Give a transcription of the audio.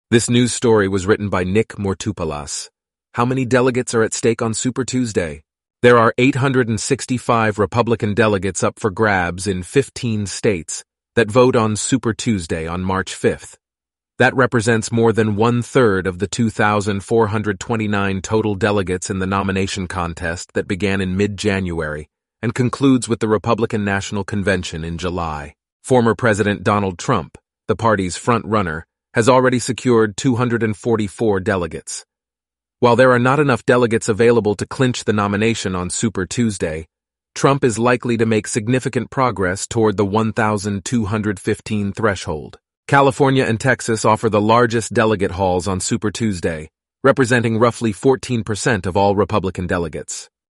This news story was written by Nick Mortoupalas. How many delegates are at stake on Super Tuesday? There are 865 Republican delegates up for grabs in 15 states that vote on Super Tuesday on March 5th. That represents more than one-third of the 2,429 total delegates in the nomination contest that began in mid-January and concludes with the Republican National Convention in July. Former President Donald Trump, the party's front-runner, has already secured 244 delegates. While there are not enough delegates available to clinch the nomination on Super Tuesday, Trump is likely to make significant progress toward the 1,215 threshold. California and Texas offer the largest delegate hauls on Super Tuesday, representing roughly 14% of all Republican delegates.